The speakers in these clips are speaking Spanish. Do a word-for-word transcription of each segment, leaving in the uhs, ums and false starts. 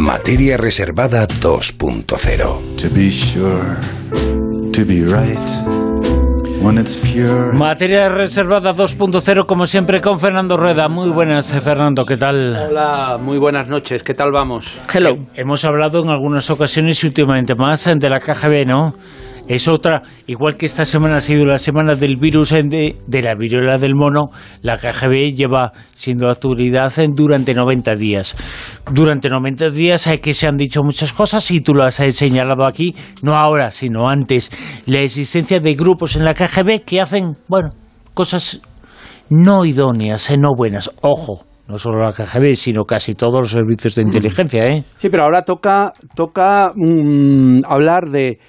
Materia reservada dos punto cero. To be sure, to be right, when it's pure. Materia reservada dos punto cero, como siempre, con Fernando Rueda. Muy buenas, Fernando, ¿qué tal? Hola, muy buenas noches, ¿qué tal vamos? Hello. Eh, hemos hablado en algunas ocasiones y últimamente más de la K G B, ¿no? Es otra, igual que esta semana ha sido la semana del virus de, de la viruela del mono, la K G B lleva siendo actualidad durante noventa días. Durante noventa días hay que se han dicho muchas cosas y tú lo has señalado aquí, no ahora, sino antes. La existencia de grupos en la K G B que hacen, bueno, cosas no idóneas, no buenas. Ojo, no solo la K G B, sino casi todos los servicios de inteligencia, ¿eh? Sí, pero ahora toca, toca um, hablar de...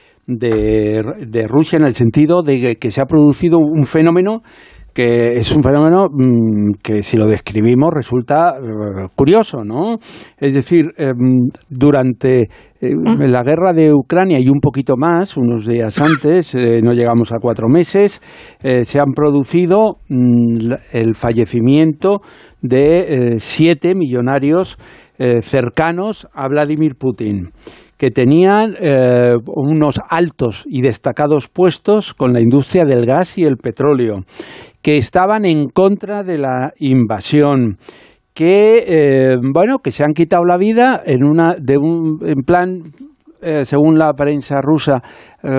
De, de Rusia en el sentido de que, que se ha producido un fenómeno que es un fenómeno mmm, que si lo describimos resulta uh, curioso, ¿no? Es decir, eh, durante eh, la guerra de Ucrania y un poquito más, unos días antes, eh, no llegamos a cuatro meses, eh, se han producido mmm, el fallecimiento de eh, siete millonarios eh, cercanos a Vladimir Putin, que tenían eh, unos altos y destacados puestos con la industria del gas y el petróleo, que estaban en contra de la invasión, que eh, bueno, que se han quitado la vida en una de un en plan, eh, según la prensa rusa, eh,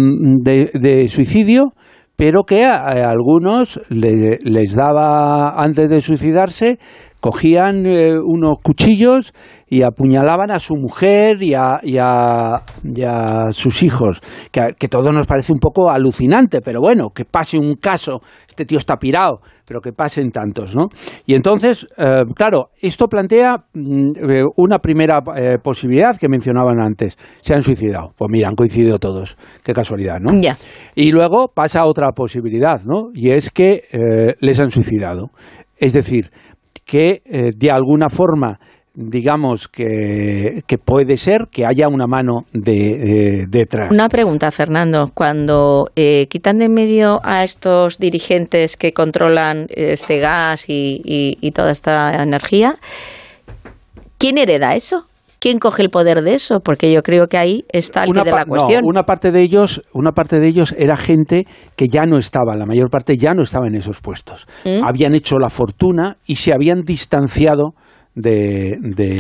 de, de suicidio, pero que a, a algunos le, les daba, antes de suicidarse, cogían eh, unos cuchillos y apuñalaban a su mujer y a, y a, y a sus hijos, que, que todo nos parece un poco alucinante, pero bueno, que pase un caso, este tío está pirado, pero que pasen tantos, ¿no? Y entonces, eh, claro, esto plantea mm, una primera eh, posibilidad que mencionaban antes, se han suicidado. Pues mira, han coincidido todos, qué casualidad, ¿no? Ya. Y luego pasa otra posibilidad, ¿no? Y es que eh, les han suicidado, es decir, que eh, de alguna forma, digamos que, que puede ser que haya una mano de, eh, detrás. Una pregunta, Fernando. Cuando eh, quitan de en medio a estos dirigentes que controlan este gas y, y, y toda esta energía, ¿quién hereda eso? ¿Quién coge el poder de eso? Porque yo creo que ahí está el una quid de la pa- cuestión. No, una parte de ellos, una parte de ellos era gente que ya no estaba, la mayor parte ya no estaba en esos puestos. ¿Mm? Habían hecho la fortuna y se habían distanciado de,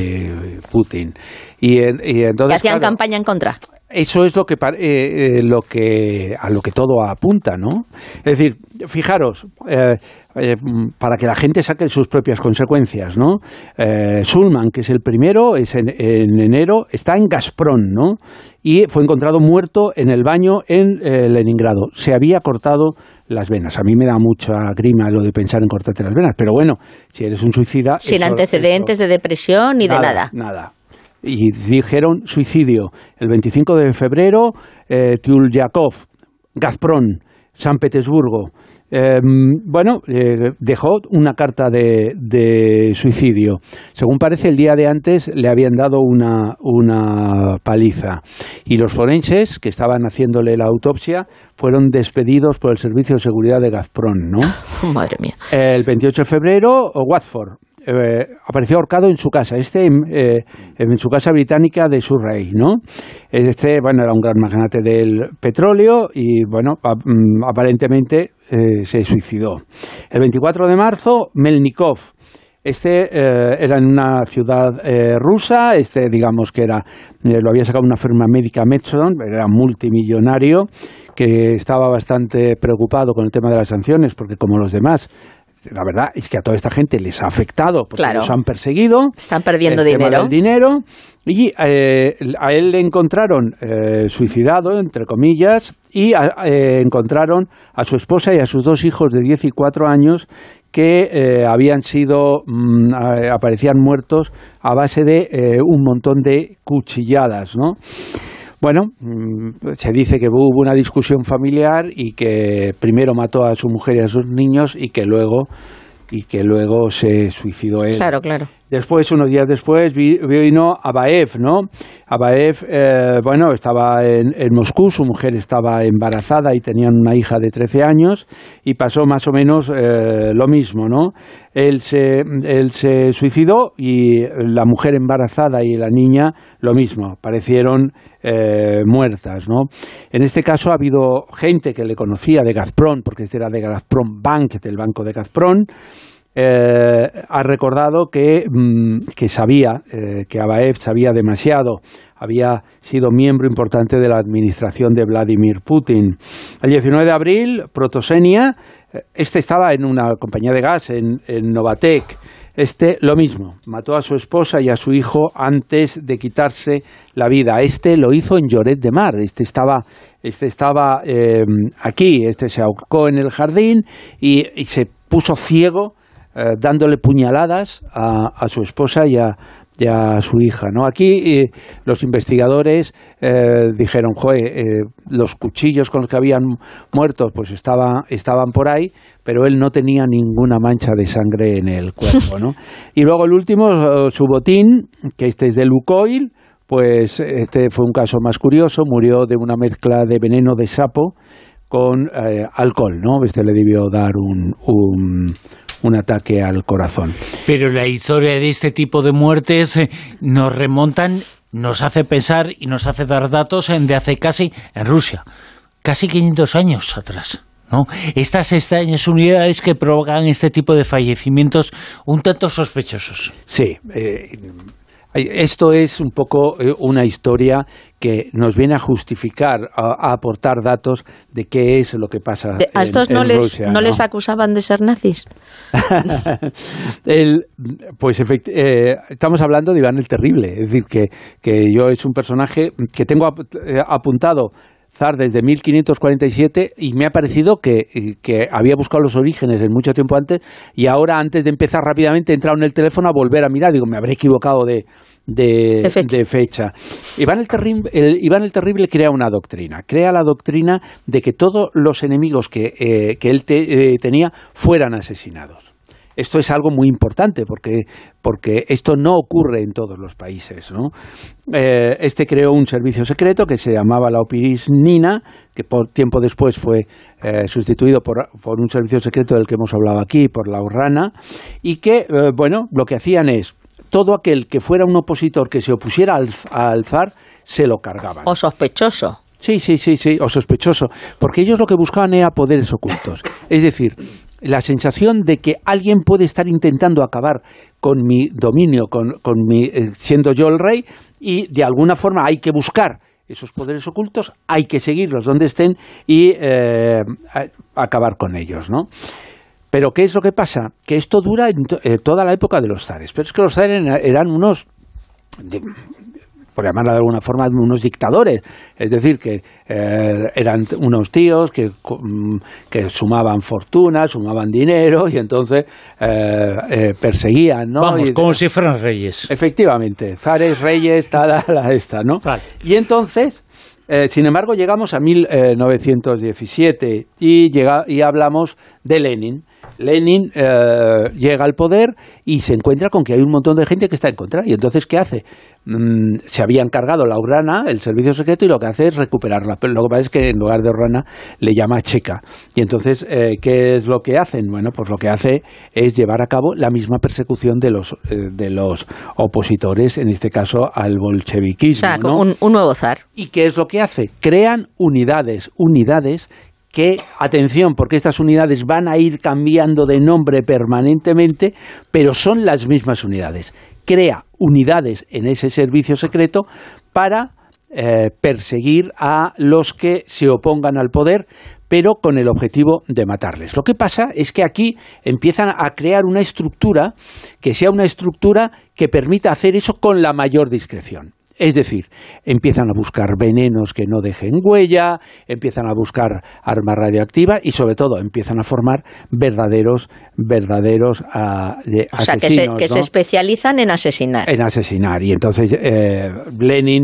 de Putin. Y, y entonces, y hacían claro, campaña en contra. Eso es lo que, eh, eh, lo que a lo que todo apunta, ¿no? Es decir, fijaros, eh, eh, para que la gente saque sus propias consecuencias, ¿no? Eh, Sulman, que es el primero, es en, en enero, está en Gazprom, ¿no? Y fue encontrado muerto en el baño en eh, Leningrado. Se había cortado las venas. A mí me da mucha grima lo de pensar en cortarte las venas, pero bueno, si eres un suicida... Sin eso, antecedentes eso, de depresión ni nada, de nada. Nada. Y dijeron suicidio. El veinticinco de febrero, eh, Tyulyakov, Gazprom, San Petersburgo. Eh, bueno, eh, dejó una carta de, de suicidio. Según parece, el día de antes le habían dado una, una paliza. Y los forenses, que estaban haciéndole la autopsia, fueron despedidos por el Servicio de Seguridad de Gazprom, ¿no? Madre mía. El veintiocho de febrero, Watford. Eh, apareció ahorcado en su casa, este eh, en su casa británica de Surrey, ¿no? Este, bueno, era un gran magnate del petróleo y, bueno, a, um, aparentemente eh, se suicidó. El veinticuatro de marzo, Melnikov. Este eh, era en una ciudad eh, rusa, este digamos que era, eh, lo había sacado una firma médica Medson, era multimillonario, que estaba bastante preocupado con el tema de las sanciones, porque como los demás, la verdad es que a toda esta gente les ha afectado porque claro, los han perseguido. Están perdiendo el dinero. Tema del dinero. Y eh, a él le encontraron eh, suicidado, entre comillas, y a, eh, encontraron a su esposa y a sus dos hijos de diez y cuatro años que eh, habían sido, mmm, aparecían muertos a base de eh, un montón de cuchilladas, ¿no? Bueno, se dice que hubo una discusión familiar y que primero mató a su mujer y a sus niños y que luego y que luego se suicidó él. Claro, claro. Después, unos días después, vino Abaev, ¿no? Abaev, eh, bueno, estaba en, en Moscú, su mujer estaba embarazada y tenían una hija de trece años, y pasó más o menos eh, lo mismo, ¿no? Él se, él se suicidó y la mujer embarazada y la niña lo mismo, parecieron eh, muertas, ¿no? En este caso ha habido gente que le conocía de Gazprom, porque este era de Gazprom Bank, del banco de Gazprom. Eh, ha recordado que, mmm, que sabía, eh, que Abaev sabía demasiado, había sido miembro importante de la administración de Vladimir Putin. El diecinueve de abril, Protosenia, este estaba en una compañía de gas, en, en Novatek, este lo mismo, mató a su esposa y a su hijo antes de quitarse la vida. Este lo hizo en Lloret de Mar, este estaba, este estaba eh, aquí, este se ahorcó en el jardín y, y se puso ciego, Eh, dándole puñaladas a, a su esposa y a, y a su hija, ¿no? Aquí eh, los investigadores eh, dijeron, joder, eh, los cuchillos con los que habían muerto pues estaba, estaban por ahí, pero él no tenía ninguna mancha de sangre en el cuerpo, ¿no? Y luego el último, uh, Subotin, que este es de Lukoil, pues este fue un caso más curioso, murió de una mezcla de veneno de sapo con eh, alcohol, ¿no? Este le debió dar un... un un ataque al corazón. Pero la historia de este tipo de muertes eh, nos remontan, nos hace pensar y nos hace dar datos en, de hace casi, en Rusia, casi quinientos años atrás, ¿no? Estas extrañas unidades que provocan este tipo de fallecimientos un tanto sospechosos. Sí, eh, esto es un poco eh, una historia que nos viene a justificar, a, a aportar datos de qué es lo que pasa en, ¿A estos en no, les, Rusia, no, ¿no les acusaban de ser nazis? el, pues efect, eh, estamos hablando de Iván el Terrible, es decir, que, que yo es un personaje que tengo ap, eh, apuntado zar desde mil quinientos cuarenta y siete y me ha parecido que, que había buscado los orígenes en mucho tiempo antes y ahora antes de empezar rápidamente he entrado en el teléfono a volver a mirar, digo, me habré equivocado de, de, de, fecha. de fecha. Iván el, Terri el, Iván el Terrible crea una doctrina, crea la doctrina de que todos los enemigos que, eh, que él te, eh, tenía fueran asesinados. Esto es algo muy importante porque, porque esto no ocurre en todos los países, ¿no? Eh, este creó un servicio secreto que se llamaba la Opirisnina, que por tiempo después fue eh, sustituido por, por un servicio secreto del que hemos hablado aquí, por la Urrana, y que, eh, bueno, lo que hacían es, todo aquel que fuera un opositor que se opusiera al, al zar, se lo cargaban. O sospechoso. Sí, sí, sí, sí, o sospechoso, porque ellos lo que buscaban era poderes ocultos. Es decir, la sensación de que alguien puede estar intentando acabar con mi dominio, con, con mi, eh, siendo yo el rey, y de alguna forma hay que buscar esos poderes ocultos, hay que seguirlos donde estén y eh, a, acabar con ellos, ¿no? Pero ¿qué es lo que pasa? Que esto dura en to eh, toda la época de los zares, pero es que los zares eran unos... De, por llamarlo de alguna forma, unos dictadores, es decir, que eh, eran unos tíos que, que sumaban fortuna, sumaban dinero y entonces eh, eh, perseguían, ¿no? Vamos, y, como si fueran reyes. Efectivamente, zares, reyes, tal, la esta, ¿no? Vale. Y entonces, eh, sin embargo, llegamos a mil novecientos diecisiete y, llega, y hablamos de Lenin. Lenin eh, llega al poder y se encuentra con que hay un montón de gente que está en contra. Y entonces, ¿qué hace? Mm, se habían cargado la Urrana, el servicio secreto, y lo que hace es recuperarla. Pero lo que pasa es que en lugar de Urrana le llama Checa. Y entonces, eh, ¿qué es lo que hacen? Bueno, pues lo que hace es llevar a cabo la misma persecución de los, eh, de los opositores, en este caso al bolcheviquismo, o sea, ¿no? un, un nuevo zar. ¿Y qué es lo que hace? Crean unidades, unidades que, atención, porque estas unidades van a ir cambiando de nombre permanentemente, pero son las mismas unidades. Crea unidades en ese servicio secreto para eh, perseguir a los que se opongan al poder, pero con el objetivo de matarles. Lo que pasa es que aquí empiezan a crear una estructura que sea una estructura que permita hacer eso con la mayor discreción. Es decir, empiezan a buscar venenos que no dejen huella, empiezan a buscar armas radioactivas y sobre todo empiezan a formar verdaderos verdaderos uh, de o sea, asesinos. Que, se, que ¿no? se especializan en asesinar. En asesinar. Y entonces eh, Lenin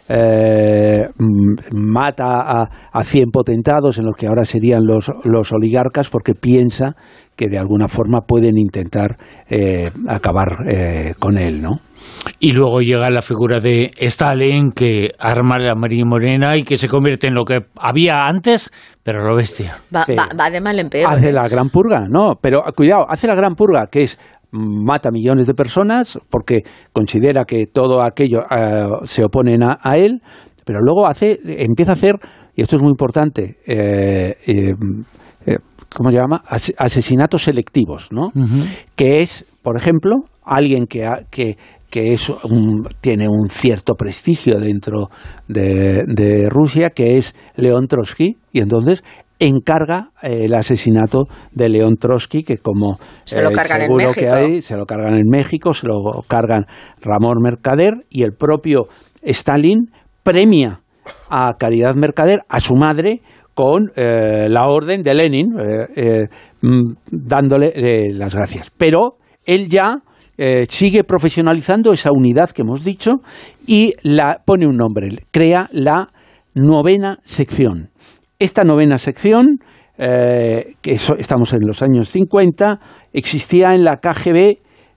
eh, mata a, a cien potentados, en los que ahora serían los, los oligarcas, porque piensa que de alguna forma pueden intentar eh, acabar eh, con él, ¿no? Y luego llega la figura de Stalin, que arma la María Morena y que se convierte en lo que había antes, pero lo bestia. Va, Sí. va, va de mal en peor. Hace ¿eh? la gran purga, no, pero cuidado, hace la gran purga, que es mata millones de personas porque considera que todo aquello uh, se oponen a, a él, pero luego hace, empieza a hacer, y esto es muy importante, eh, eh, eh, ¿cómo se llama? As- asesinatos selectivos, ¿no? Uh-huh. Que es, por ejemplo, alguien que, ha, que, que es un, tiene un cierto prestigio dentro de, de Rusia, que es León Trotsky, y entonces encarga eh, el asesinato de León Trotsky, que como Se lo eh, cargan en seguro México. que hay, se lo cargan en México, se lo cargan Ramón Mercader, y el propio Stalin premia a Caridad Mercader, a su madre, con eh, la orden de Lenin, eh, eh, mm, dándole eh, las gracias. Pero él ya eh, sigue profesionalizando esa unidad que hemos dicho y la pone un nombre, crea la novena sección. Esta novena sección, eh, que eso, estamos en los años cincuenta, existía en la K G B,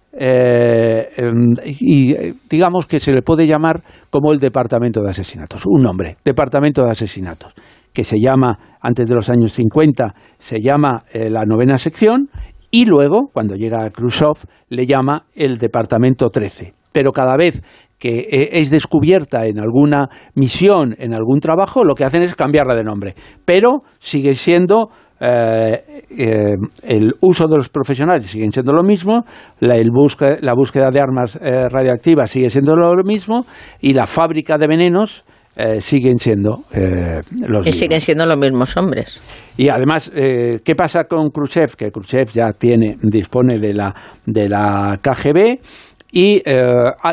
eh, y digamos que se le puede llamar como el Departamento de Asesinatos, un nombre, Departamento de Asesinatos, que se llama, antes de los años cincuenta, se llama eh, la novena sección, y luego, cuando llega Khrushchev, le llama el Departamento trece. Pero cada vez que es descubierta en alguna misión, en algún trabajo, lo que hacen es cambiarla de nombre. Pero sigue siendo eh, eh, el uso de los profesionales, siguen siendo lo mismo, la, el busca, la búsqueda de armas eh, radioactivas sigue siendo lo mismo, y la fábrica de venenos eh, siguen siendo eh, los Y mismos. siguen siendo los mismos hombres. Y además, eh, ¿qué pasa con Khrushchev? Que Khrushchev ya tiene, dispone de la, de la K G B, y eh,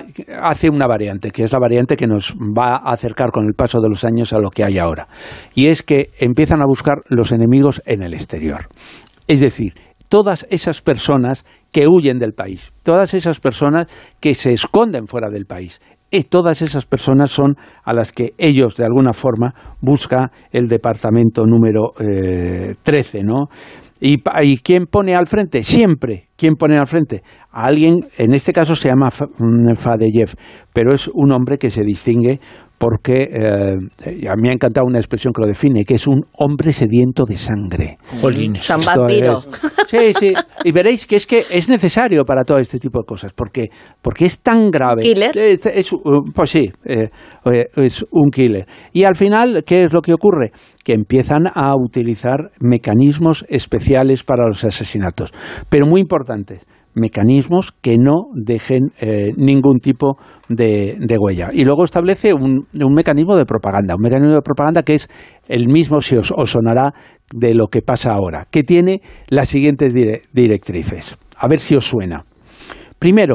hace una variante, que es la variante que nos va a acercar con el paso de los años a lo que hay ahora. Y es que empiezan a buscar los enemigos en el exterior. Es decir, todas esas personas que huyen del país, todas esas personas que se esconden fuera del país, y todas esas personas son a las que ellos, de alguna forma, busca el departamento número eh, trece, ¿no? ¿Y, ¿Y quién pone al frente? Siempre. ¿Quién pone al frente? A alguien, en este caso se llama Fadeyev, pero es un hombre que se distingue porque, eh, a mí me ha encantado una expresión que lo define, que es un hombre sediento de sangre. Jolines. San Esto Vampiro. es- sí, sí, y veréis que es que es necesario para todo este tipo de cosas, porque, porque es tan grave. ¿Killer? Es, es, uh, pues sí, eh, eh, es un killer. Y al final, ¿qué es lo que ocurre? Que empiezan a utilizar mecanismos especiales para los asesinatos, pero muy importantes, mecanismos que no dejen eh, ningún tipo de, de huella. Y luego establece un, un mecanismo de propaganda, un mecanismo de propaganda que es el mismo, si os, os sonará, de lo que pasa ahora, que tiene las siguientes dire- directrices. A ver si os suena. Primero,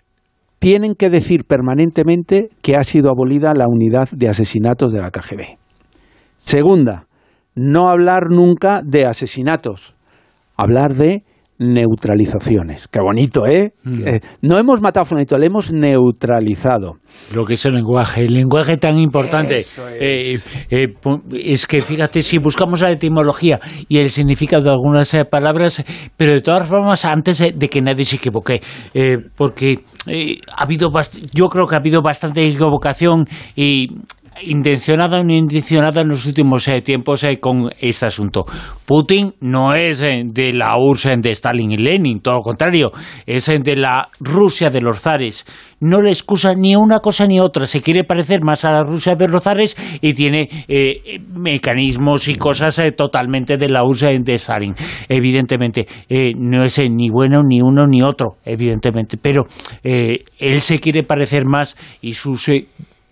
tienen que decir permanentemente que ha sido abolida la unidad de asesinatos de la K G B. Segunda, no hablar nunca de asesinatos, hablar de neutralizaciones. Qué bonito, ¿eh? Mm. Eh, no hemos matado a fulanito, le hemos neutralizado. Lo que es el lenguaje, el lenguaje tan importante. Eso Eh, es. eh, pu- es que fíjate, si buscamos la etimología y el significado de algunas eh, palabras, pero de todas formas, antes eh, de que nadie se equivoque, eh, porque eh, ha habido bast- yo creo que ha habido bastante equivocación y intencionada o no intencionada en los últimos eh, tiempos eh, con este asunto. Putin no es eh, de la U R S S de Stalin y Lenin, todo lo contrario, es eh, de la Rusia de los zares. No le excusa ni una cosa ni otra, se quiere parecer más a la Rusia de los zares y tiene eh, mecanismos y cosas eh, totalmente de la U R S S de Stalin. Evidentemente, eh, no es eh, ni bueno ni uno ni otro, evidentemente, pero eh, él se quiere parecer más y sus... Eh,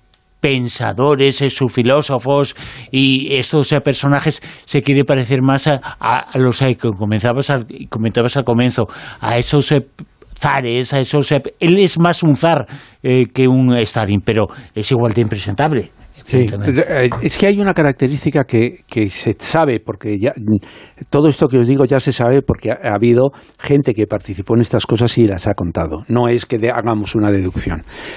pensadores, eh, sus filósofos y estos eh, personajes se quiere parecer más a, a los eh, que comenzabas al, comentabas al comienzo, a esos eh, zares, a esos eh, él es más un zar eh, que un Stalin, pero es igual de impresentable. Sí, es que hay una característica que, que se sabe, porque ya todo esto que os digo ya se sabe porque ha, ha habido gente que participó en estas cosas y las ha contado. No es que de, hagamos una deducción.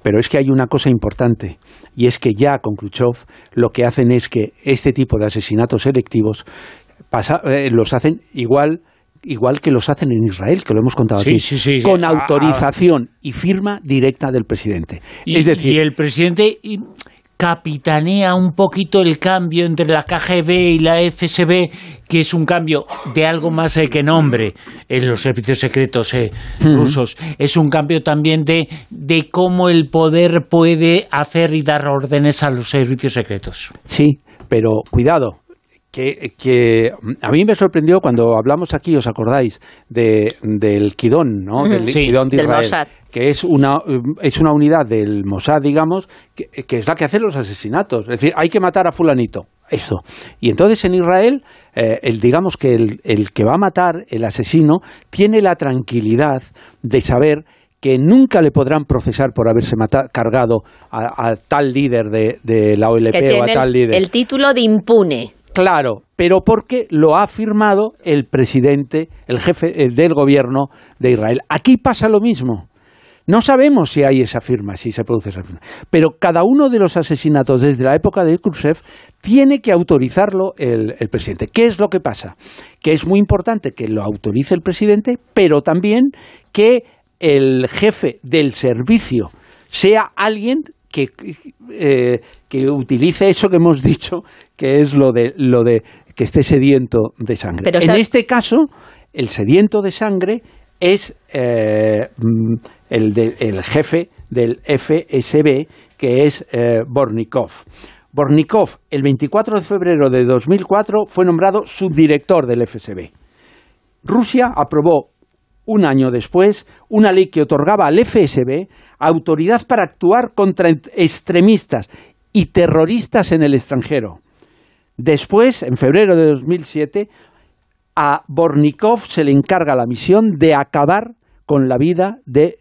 Pero es que hay una cosa importante, y es que ya con Khrushchev lo que hacen es que este tipo de asesinatos selectivos pasa, eh, los hacen igual, igual que los hacen en Israel, que lo hemos contado sí, aquí, sí, sí, con sí. autorización y firma directa del presidente. Y, es decir, y el presidente capitanea un poquito el cambio entre la K G B y la F S B, que es un cambio de algo más eh, que nombre en los servicios secretos eh, uh-huh. rusos. Es un cambio también de, de cómo el poder puede hacer y dar órdenes a los servicios secretos. Sí, pero cuidado. Que, que a mí me sorprendió cuando hablamos aquí, ¿os acordáis? De, del Kidón, ¿no? Uh-huh. Del sí, Kidón de del Israel, Mossad. Que es una, es una unidad del Mossad, digamos, que, que es la que hace los asesinatos. Es decir, hay que matar a fulanito, eso. Y entonces en Israel, eh, el, digamos que el, el que va a matar, el asesino, tiene la tranquilidad de saber que nunca le podrán procesar por haberse mata, cargado a, a tal líder de, de la O L P que o a tal el, líder. el título de impune. Claro, pero porque lo ha firmado el presidente, el jefe del gobierno de Israel. Aquí pasa lo mismo. No sabemos si hay esa firma, si se produce esa firma. Pero cada uno de los asesinatos desde la época de Khrushchev tiene que autorizarlo el, el presidente. ¿Qué es lo que pasa? Que es muy importante que lo autorice el presidente, pero también que el jefe del servicio sea alguien que, eh, que utilice eso que hemos dicho, que es lo de, lo de que esté sediento de sangre. Pero, en este caso, el sediento de sangre es eh, el, de, el jefe del F S B, que es eh, Bornikov. Bornikov, el veinticuatro de febrero de dos mil cuatro, fue nombrado subdirector del F S B. Rusia aprobó un año después una ley que otorgaba al F S B autoridad para actuar contra extremistas y terroristas en el extranjero. Después, en febrero de dos mil siete, a Bornikov se le encarga la misión de acabar con la vida de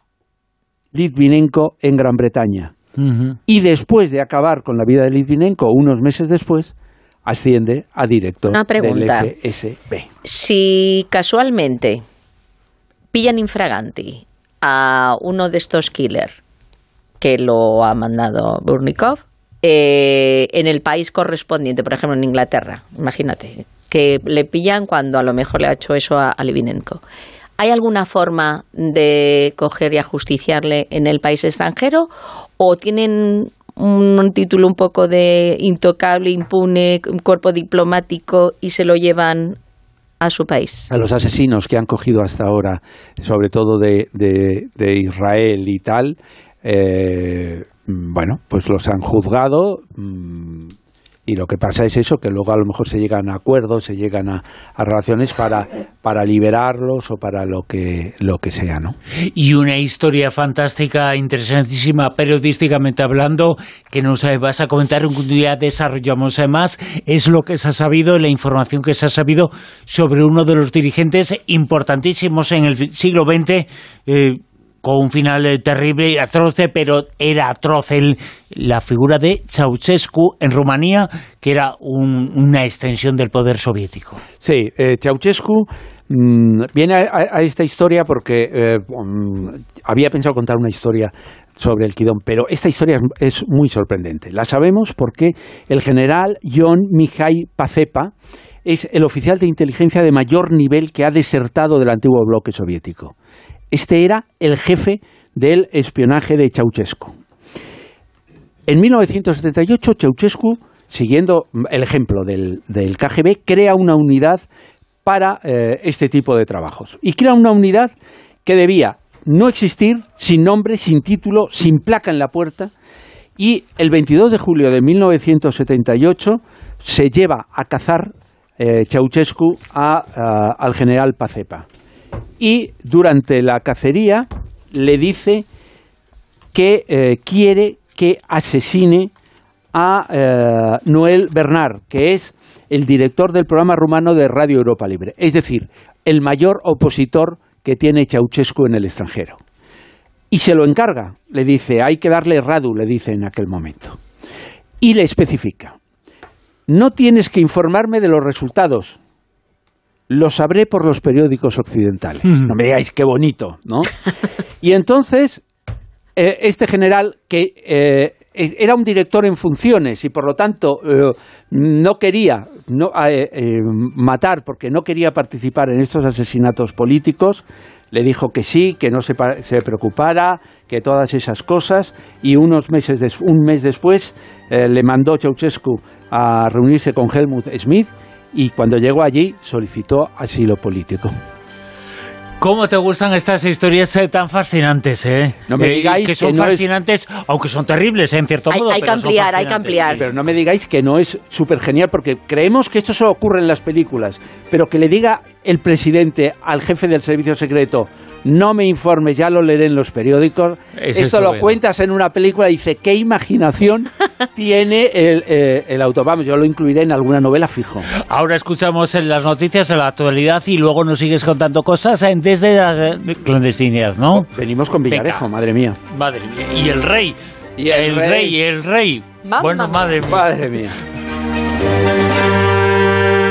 Litvinenko en Gran Bretaña. Uh-huh. Y después de acabar con la vida de Litvinenko, unos meses después, asciende a director del F S B. Si casualmente pillan infraganti a uno de estos killers que lo ha mandado Bornikov eh, en el país correspondiente, por ejemplo en Inglaterra, imagínate, que le pillan cuando a lo mejor le ha hecho eso a, a Litvinenko. ¿Hay alguna forma de coger y ajusticiarle en el país extranjero o tienen un, un título un poco de intocable, impune, un cuerpo diplomático y se lo llevan a su país? A los asesinos que han cogido hasta ahora, sobre todo de, de, de Israel y tal, eh, bueno, pues los han juzgado mmm, y lo que pasa es eso, que luego a lo mejor se llegan a acuerdos, se llegan a, a relaciones para, para liberarlos o para lo que, lo que sea, ¿no? Y una historia fantástica, interesantísima, periodísticamente hablando, que nos vas a comentar un día, desarrollamos más, es lo que se ha sabido, la información que se ha sabido sobre uno de los dirigentes importantísimos en el siglo veinte, eh, con un final eh, terrible y atroz, pero era atroz el, la figura de Ceausescu en Rumanía, que era un, una extensión del poder soviético. Sí, eh, Ceausescu mmm, viene a, a esta historia porque eh, um, había pensado contar una historia sobre el Kidón, pero esta historia es, es muy sorprendente. La sabemos porque el general Ion Mihai Pacepa es el oficial de inteligencia de mayor nivel que ha desertado del antiguo bloque soviético. Este era el jefe del espionaje de Ceausescu. En mil novecientos setenta y ocho, Ceausescu, siguiendo el ejemplo del, del K G B, crea una unidad para eh, este tipo de trabajos. Y crea una unidad que debía no existir, sin nombre, sin título, sin placa en la puerta. Y el veintidós de julio de mil novecientos setenta y ocho se lleva a cazar eh, Ceausescu a, a, al general Pacepa. Y durante la cacería le dice que eh, quiere que asesine a eh, Noel Bernard, que es el director del programa rumano de Radio Europa Libre, es decir, el mayor opositor que tiene Ceausescu en el extranjero. Y se lo encarga, le dice, hay que darle Radu, le dice en aquel momento. Y le especifica, no tienes que informarme de los resultados, lo sabré por los periódicos occidentales. No me digáis qué bonito, ¿no? Y entonces eh, este general que eh, era un director en funciones y por lo tanto eh, no quería no, eh, eh, matar porque no quería participar en estos asesinatos políticos, le dijo que sí, que no se, se preocupara, que todas esas cosas, y unos meses des, un mes después eh, le mandó Ceausescu a reunirse con Helmut Schmidt y cuando llegó allí solicitó asilo político. ¿Cómo te gustan estas historias eh, tan fascinantes, eh? No me digáis eh, que son que no fascinantes, es... aunque son terribles, eh, en cierto hay, modo. Hay que ampliar, hay que ampliar. Pero no me digáis que no es súper genial, porque creemos que esto solo ocurre en las películas, pero que le diga el presidente al jefe del servicio secreto, no me informes, ya lo leeré en los periódicos. Eso esto lo bueno. Cuentas en una película y dice, ¿qué imaginación tiene el, eh, el autor? Vamos, yo lo incluiré en alguna novela fijo. Ahora escuchamos en las noticias de la actualidad y luego nos sigues contando cosas desde la clandestinidad, ¿no? Oh, venimos con Villarejo, Venga. madre mía. Madre mía. Y el rey. Y el, el rey, rey, el rey. Mamma bueno, madre mía. Madre mía.